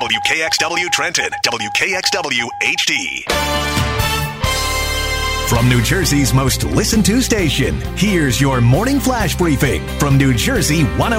WKXW Trenton, WKXW HD. From New Jersey's most listened to station, here's your morning flash briefing from New Jersey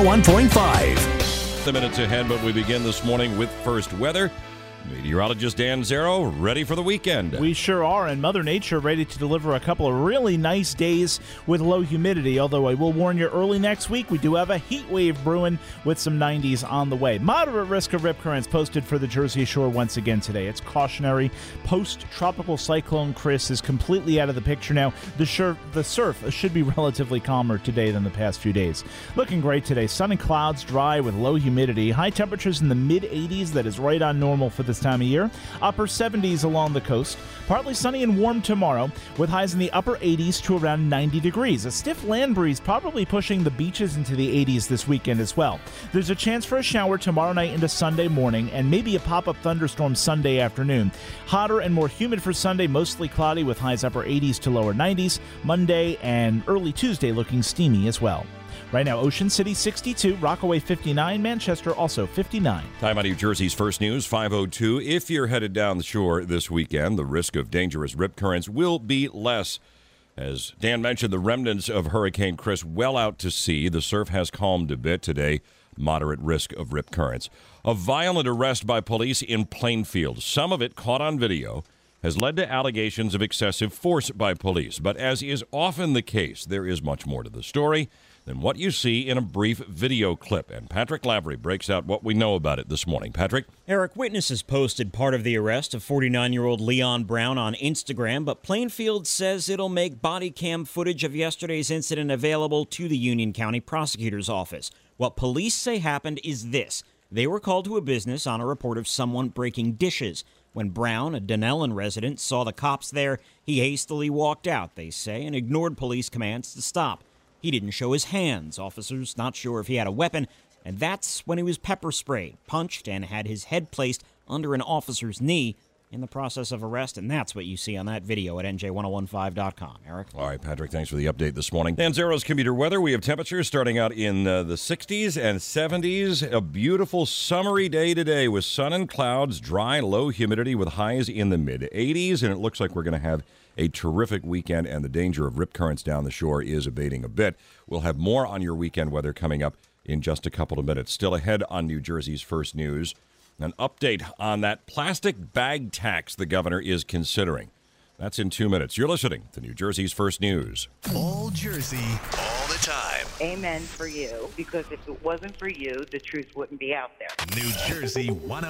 101.5. The minutes ahead, but we begin this morning with first weather. Meteorologist Dan Zero, ready for the weekend. We sure are, and Mother Nature ready to deliver a couple of really nice days with low humidity, although I will warn you early next week, we do have a heat wave brewing with some 90s on the way. Moderate risk of rip currents posted for the Jersey Shore once again today. It's cautionary. Post-tropical cyclone Chris is completely out of the picture now. The surf should be relatively calmer today than the past few days. Looking great today. Sun and clouds, dry with low humidity. High temperatures in the mid-80s. That is right on normal for this time of year. Upper 70s along the coast. Partly sunny and warm tomorrow with highs in the upper 80s to around 90 degrees. A stiff land breeze probably pushing the beaches into the 80s this weekend as well. There's a chance for a shower tomorrow night into Sunday morning and maybe a pop-up thunderstorm Sunday afternoon. Hotter and more humid for Sunday, mostly cloudy with highs upper 80s to lower 90s. Monday and early Tuesday looking steamy as well. Right now, Ocean City 62, Rockaway 59, Manchester also 59. Time on New Jersey's first news, 5:02. If you're headed down the shore this weekend, the risk of dangerous rip currents will be less. As Dan mentioned, the remnants of Hurricane Chris well out to sea. The surf has calmed a bit today. Moderate risk of rip currents. A violent arrest by police in Plainfield, some of it caught on video, has led to allegations of excessive force by police. But as is often the case, there is much more to the story than what you see in a brief video clip. And Patrick Lavery breaks out what we know about it this morning. Patrick? Eric, witnesses posted part of the arrest of 49-year-old Leon Brown on Instagram, but Plainfield says it'll make body cam footage of yesterday's incident available to the Union County Prosecutor's Office. What police say happened is this. They were called to a business on a report of someone breaking dishes. When Brown, a Dunellen resident, saw the cops there, he hastily walked out, they say, and ignored police commands to stop. He didn't show his hands. Officers not sure if he had a weapon, and that's when he was pepper sprayed, punched, and had his head placed under an officer's knee in the process of arrest, and that's what you see on that video at NJ1015.com. Eric? All right, Patrick, thanks for the update this morning. Dan Zero's commuter weather. We have temperatures starting out in the 60s and 70s. A beautiful summery day today with sun and clouds, dry, low humidity with highs in the mid-80s, and it looks like we're going to have a terrific weekend, and the danger of rip currents down the shore is abating a bit. We'll have more on your weekend weather coming up in just a couple of minutes. Still ahead on New Jersey's first news, an update on that plastic bag tax the governor is considering. That's in 2 minutes. You're listening to New Jersey's first news. All Jersey, All the time. Amen for you, because if it wasn't for you, the truth wouldn't be out there. New Jersey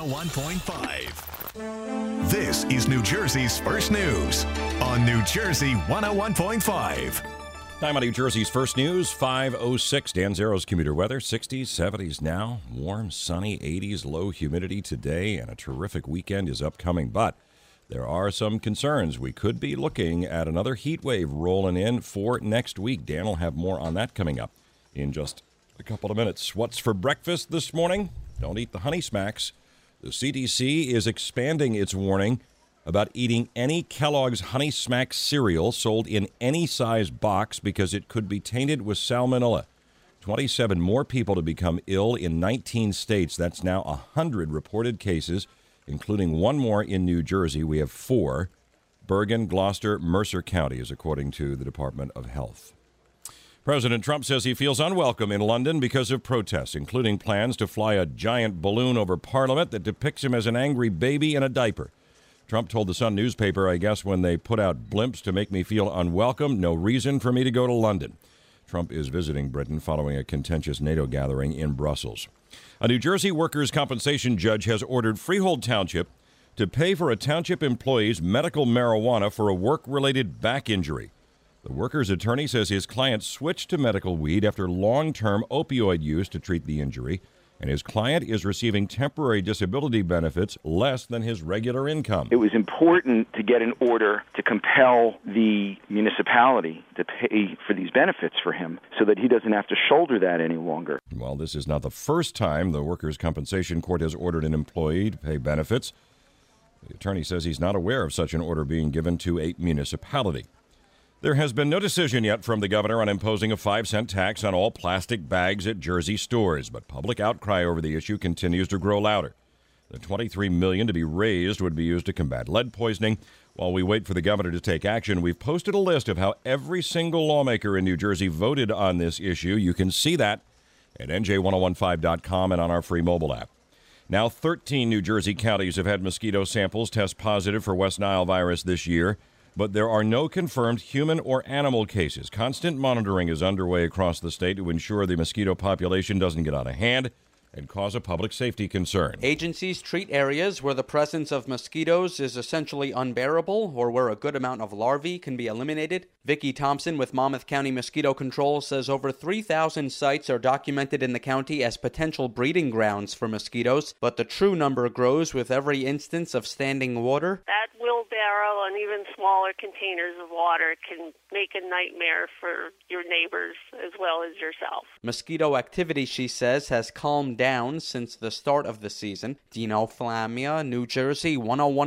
101.5. This is New Jersey's first news on New Jersey 101.5. Time on New Jersey's first news, 5:06. Dan Zero's commuter weather, 60s, 70s now. Warm, sunny, 80s, low humidity today, and a terrific weekend is upcoming. But there are some concerns. We could be looking at another heat wave rolling in for next week. Dan will have more on that coming up in just a couple of minutes. What's for breakfast this morning? Don't eat the Honey Smacks. The CDC is expanding its warning about eating any Kellogg's Honey Smacks cereal sold in any size box because it could be tainted with salmonella. 27 more people to become ill in 19 states. That's now 100 reported cases, including one more in New Jersey. We have 4. Bergen, Gloucester, Mercer counties, according to the Department of Health. President Trump says he feels unwelcome in London because of protests, including plans to fly a giant balloon over Parliament that depicts him as an angry baby in a diaper. Trump told the Sun newspaper, I guess when they put out blimps to make me feel unwelcome, no reason for me to go to London. Trump is visiting Britain following a contentious NATO gathering in Brussels. A New Jersey workers' compensation judge has ordered Freehold Township to pay for a township employee's medical marijuana for a work-related back injury. The worker's attorney says his client switched to medical weed after long-term opioid use to treat the injury, and his client is receiving temporary disability benefits less than his regular income. It was important to get an order to compel the municipality to pay for these benefits for him so that he doesn't have to shoulder that any longer. Well, this is not the first time the Workers' Compensation Court has ordered an employee to pay benefits. The attorney says he's not aware of such an order being given to a municipality. There has been no decision yet from the governor on imposing a 5-cent tax on all plastic bags at Jersey stores, but public outcry over the issue continues to grow louder. The $23 million to be raised would be used to combat lead poisoning. While we wait for the governor to take action, we've posted a list of how every single lawmaker in New Jersey voted on this issue. You can see that at NJ1015.com and on our free mobile app. Now, 13 New Jersey counties have had mosquito samples test positive for West Nile virus this year, but there are no confirmed human or animal cases. Constant monitoring is underway across the state to ensure the mosquito population doesn't get out of hand and cause a public safety concern. Agencies treat areas where the presence of mosquitoes is essentially unbearable or where a good amount of larvae can be eliminated. Vicki Thompson with Monmouth County Mosquito Control says over 3,000 sites are documented in the county as potential breeding grounds for mosquitoes, but the true number grows with every instance of standing water. That wheelbarrow and even smaller containers of water can make a nightmare for your neighbors as well as yourself. Mosquito activity, she says, has calmed down since the start of the season. Dino Flamia, New Jersey,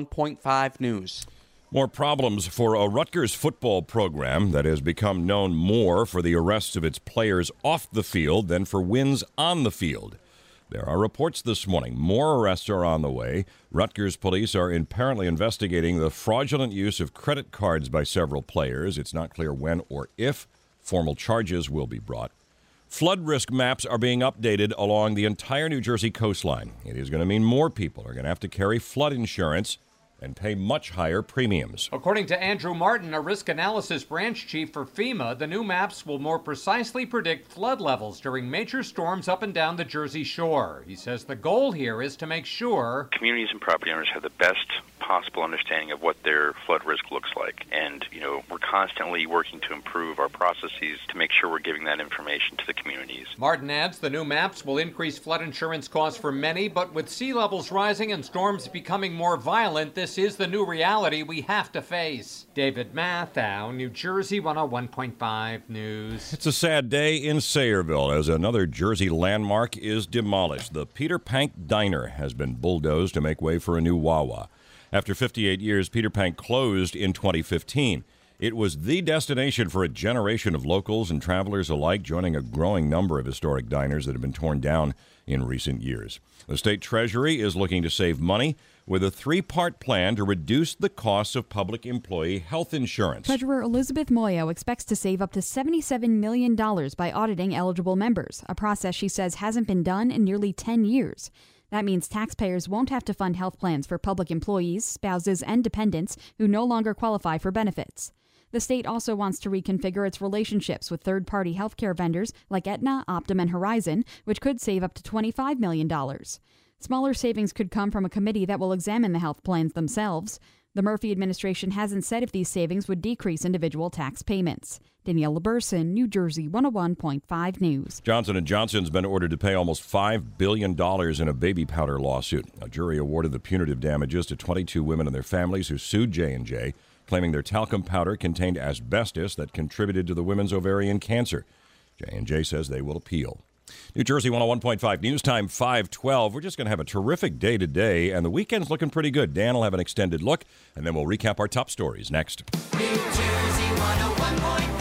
101.5 News. More problems for a Rutgers football program that has become known more for the arrests of its players off the field than for wins on the field. There are reports this morning. More arrests are on the way. Rutgers police are apparently investigating the fraudulent use of credit cards by several players. It's not clear when or if formal charges will be brought. Flood risk maps are being updated along the entire New Jersey coastline. It is going to mean more people are going to have to carry flood insurance and pay much higher premiums. According to Andrew Martin, a risk analysis branch chief for FEMA, the new maps will more precisely predict flood levels during major storms up and down the Jersey Shore. He says the goal here is to make sure communities and property owners have the best possible understanding of what their flood risk looks like. And, we're constantly working to improve our processes to make sure we're giving that information to the communities. Martin adds the new maps will increase flood insurance costs for many, but with sea levels rising and storms becoming more violent, this is the new reality we have to face. David Matthau, New Jersey 101.5 News. It's a sad day in Sayreville as another Jersey landmark is demolished. The Peter Pank Diner has been bulldozed to make way for a new Wawa. After 58 years, Peter Pank closed in 2015. It was the destination for a generation of locals and travelers alike, joining a growing number of historic diners that have been torn down in recent years. The state treasury is looking to save money with a three-part plan to reduce the costs of public employee health insurance. Treasurer Elizabeth Moyo expects to save up to $77 million by auditing eligible members, a process she says hasn't been done in nearly 10 years. That means taxpayers won't have to fund health plans for public employees, spouses, and dependents who no longer qualify for benefits. The state also wants to reconfigure its relationships with third-party healthcare vendors like Aetna, Optum, and Horizon, which could save up to $25 million. Smaller savings could come from a committee that will examine the health plans themselves. The Murphy administration hasn't said if these savings would decrease individual tax payments. Danielle Burson, New Jersey 101.5 News. Johnson & Johnson's been ordered to pay almost $5 billion in a baby powder lawsuit. A jury awarded the punitive damages to 22 women and their families who sued J&J, claiming their talcum powder contained asbestos that contributed to the women's ovarian cancer. J&J says they will appeal. New Jersey 101.5 News Time 5:12. We're just going to have a terrific day today, and the weekend's looking pretty good. Dan will have an extended look, and then we'll recap our top stories next. New Jersey 101.5.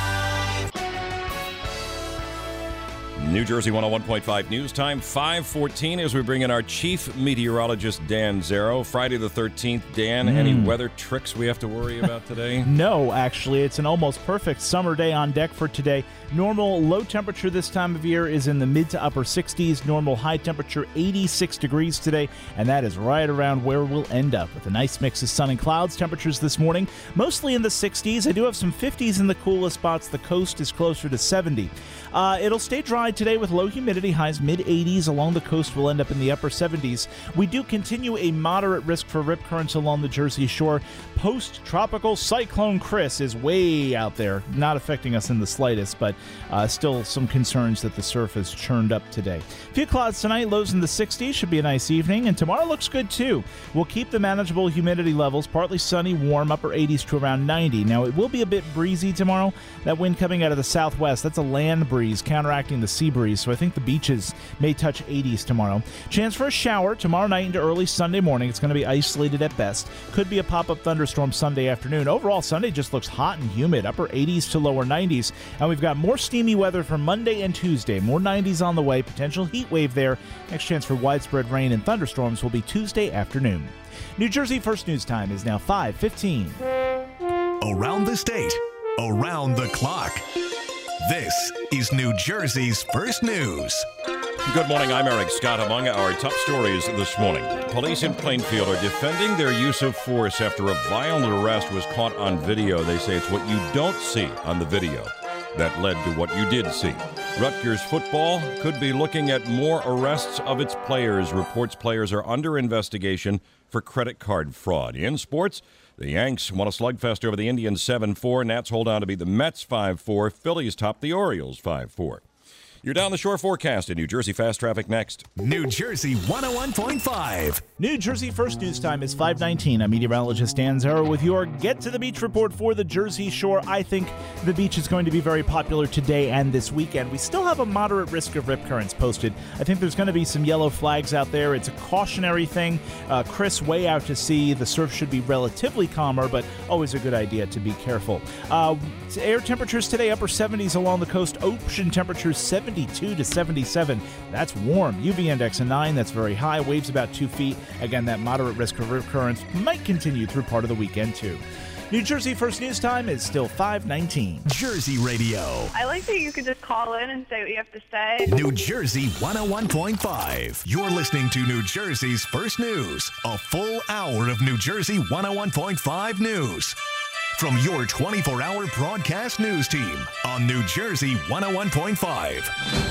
New Jersey 101.5 News Time 5:14 as we bring in our chief meteorologist, Dan Zero. Friday the 13th. Dan, any weather tricks we have to worry about today? No, actually. It's an almost perfect summer day on deck for today. Normal low temperature this time of year is in the mid to upper 60s. Normal high temperature 86 degrees today, and that is right around where we'll end up with a nice mix of sun and clouds. Temperatures this morning mostly in the 60s. I do have some 50s in the coolest spots. The coast is closer to 70. It'll stay dry today with low humidity, highs mid-80s. Along the coast, we'll end up in the upper 70s. We do continue a moderate risk for rip currents along the Jersey Shore. Post-tropical cyclone Chris is way out there, not affecting us in the slightest, but still some concerns that the surf has churned up today. A few clouds tonight, lows in the 60s. Should be a nice evening, and tomorrow looks good too. We'll keep the manageable humidity levels, partly sunny, warm, upper 80s to around 90. Now, it will be a bit breezy tomorrow. That wind coming out of the southwest, that's a land breeze counteracting the sea breeze, so I think the beaches may touch 80s tomorrow. Chance for a shower tomorrow night into early Sunday morning. It's going to be isolated at best. Could be a pop-up thunderstorm Sunday afternoon. Overall, Sunday just looks hot and humid, upper 80s to lower 90s. And we've got more steamy weather for Monday and Tuesday. More 90s on the way, potential heat wave there. Next chance for widespread rain and thunderstorms will be Tuesday afternoon. New Jersey First News Time is now 5:15. Around the state, around the clock. This is New Jersey's First News. Good morning, I'm Eric Scott. Among our top stories this morning, police in Plainfield are defending their use of force after a violent arrest was caught on video. They say it's what you don't see on the video that led to what you did see. Rutgers football could be looking at more arrests of its players. Reports players are under investigation for credit card fraud. In sports, the Yanks won a slugfest over the Indians 7-4. Nats hold on to beat the Mets 5-4. Phillies top the Orioles 5-4. You're down the shore forecast in New Jersey. Fast traffic next. New Jersey 101.5. New Jersey First News Time is 5:19. I'm meteorologist Dan Zero with your Get to the Beach report for the Jersey Shore. I think the beach is going to be very popular today and this weekend. We still have a moderate risk of rip currents posted. I think there's going to be some yellow flags out there. It's a cautionary thing. Chris, way out to sea. The surf should be relatively calmer, but always a good idea to be careful. Air temperatures today, upper 70s along the coast. Ocean temperatures 72 to 77. That's warm. UV index a 9. That's very high. Waves about 2 feet. Again, that moderate risk of rip currents might continue through part of the weekend, too. New Jersey First News Time is still 5:19. Jersey Radio. I like that you can just call in and say what you have to say. New Jersey 101.5. You're listening to New Jersey's First News. A full hour of New Jersey 101.5 news. From your 24-hour broadcast news team on New Jersey 101.5.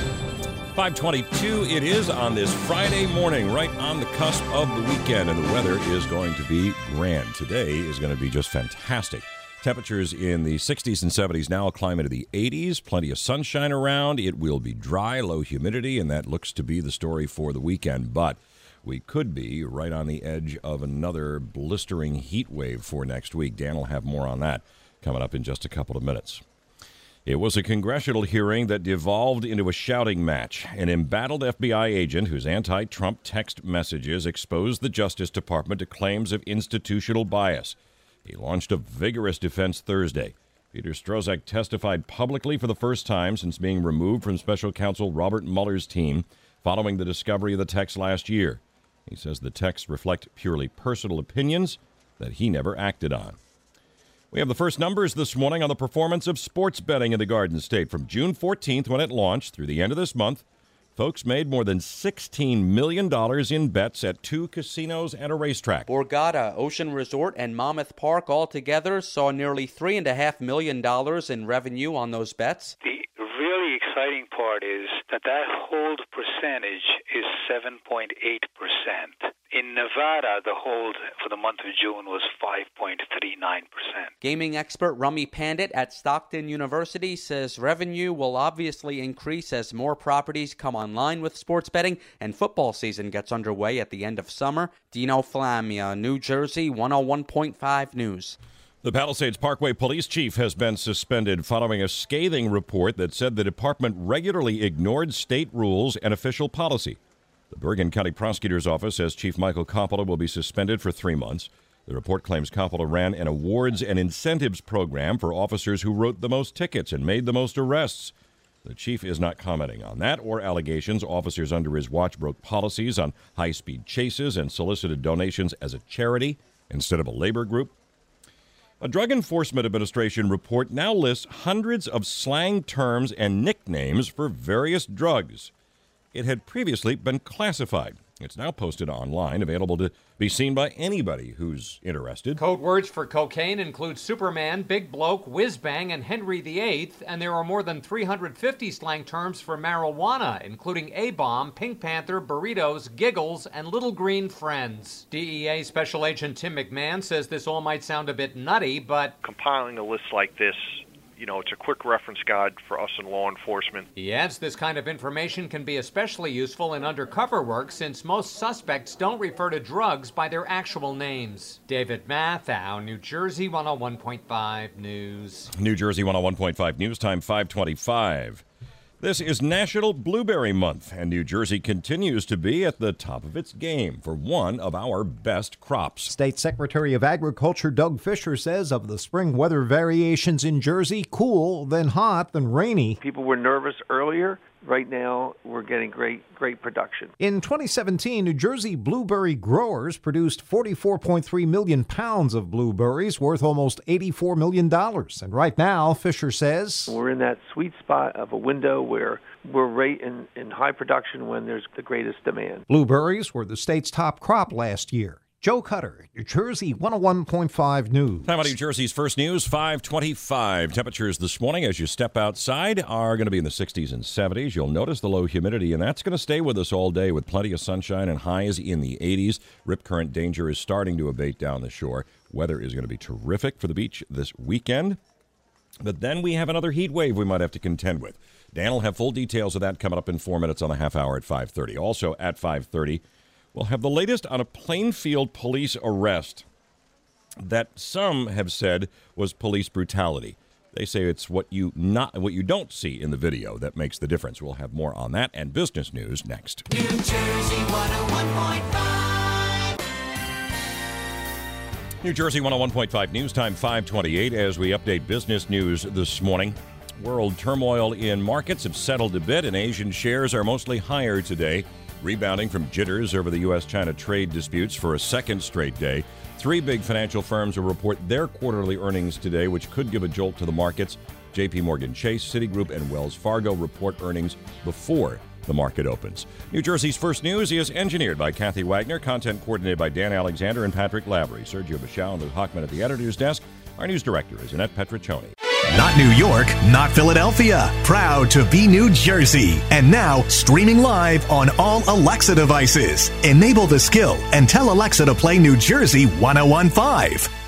5:22 it is on this Friday morning, right on the cusp of the weekend, and the weather is going to be grand. Today is going to be just fantastic. Temperatures in the 60s and 70s now, a climate of the 80s, plenty of sunshine around. It will be dry, low humidity, and that looks to be the story for the weekend. But we could be right on the edge of another blistering heat wave for next week. Dan will have more on that coming up in just a couple of minutes. It was a congressional hearing that devolved into a shouting match. An embattled FBI agent whose anti-Trump text messages exposed the Justice Department to claims of institutional bias. He launched a vigorous defense Thursday. Peter Strzok testified publicly for the first time since being removed from special counsel Robert Mueller's team following the discovery of the text last year. He says the texts reflect purely personal opinions that he never acted on. We have the first numbers this morning on the performance of sports betting in the Garden State. From June 14th, when it launched, through the end of this month, folks made more than $16 million in bets at 2 casinos and a racetrack. Borgata, Ocean Resort, and Monmouth Park altogether saw nearly $3.5 million in revenue on those bets. The really exciting part is that hold percentage is 7.8%. In Nevada, the hold for the month of June was 5.39%. Gaming expert Rummy Pandit at Stockton University says revenue will obviously increase as more properties come online with sports betting and football season gets underway at the end of summer. Dino Flamia, New Jersey 101.5 News. The Palisades Parkway police chief has been suspended following a scathing report that said the department regularly ignored state rules and official policy. The Bergen County Prosecutor's Office says Chief Michael Coppola will be suspended for 3 months. The report claims Coppola ran an awards and incentives program for officers who wrote the most tickets and made the most arrests. The chief is not commenting on that or allegations officers under his watch broke policies on high-speed chases and solicited donations as a charity instead of a labor group. A Drug Enforcement Administration report now lists hundreds of slang terms and nicknames for various drugs. It had previously been classified. It's now posted online, available to be seen by anybody who's interested. Code words for cocaine include Superman, Big Bloke, Whiz-Bang, and Henry VIII, and there are more than 350 slang terms for marijuana, including A-Bomb, Pink Panther, Burritos, Giggles, and Little Green Friends. DEA Special Agent Tim McMahon says this all might sound a bit nutty, but compiling a list like this, it's a quick reference guide for us in law enforcement. He adds this kind of information can be especially useful in undercover work since most suspects don't refer to drugs by their actual names. David Matthau, New Jersey 101.5 News. New Jersey 101.5 News time 5:25. This is National Blueberry Month, and New Jersey continues to be at the top of its game for one of our best crops. State Secretary of Agriculture Doug Fisher says of the spring weather variations in Jersey, cool, then hot, then rainy. People were nervous earlier. Right now, we're getting great production. In 2017, New Jersey blueberry growers produced 44.3 million pounds of blueberries, worth almost $84 million. And right now, Fisher says, we're in that sweet spot of a window where we're right in high production when there's the greatest demand. Blueberries were the state's top crop last year. Joe Cutter, New Jersey 101.5 News. Time out New Jersey's first news, 525. Temperatures this morning as you step outside are going to be in the 60s and 70s. You'll notice the low humidity, and that's going to stay with us all day with plenty of sunshine and highs in the 80s. Rip current danger is starting to abate down the shore. Weather is going to be terrific for the beach this weekend. But then we have another heat wave we might have to contend with. Dan will have full details of that coming up in 4 minutes on the half hour at 5:30. Also at 5:30. We'll have the latest on a Plainfield police arrest that some have said was police brutality. They say it's what you don't see in the video that makes the difference. We'll have more on that and business news next. New Jersey 101.5. New Jersey 101.5 News Time 5:28 as we update business news this morning. World turmoil in markets have settled a bit, and Asian shares are mostly higher today, rebounding from jitters over the U.S.-China trade disputes for a second straight day. Three big financial firms will report their quarterly earnings today, which could give a jolt to the markets. J.P. Morgan Chase, Citigroup, and Wells Fargo report earnings before the market opens. New Jersey's first news is engineered by Kathy Wagner, content coordinated by Dan Alexander and Patrick Lavery. Sergio Bichal and Lou Hockman at the editor's desk. Our news director is Annette Petriccioni. Not New York, not Philadelphia. Proud to be New Jersey. And now, streaming live on all Alexa devices. Enable the skill and tell Alexa to play New Jersey 101.5.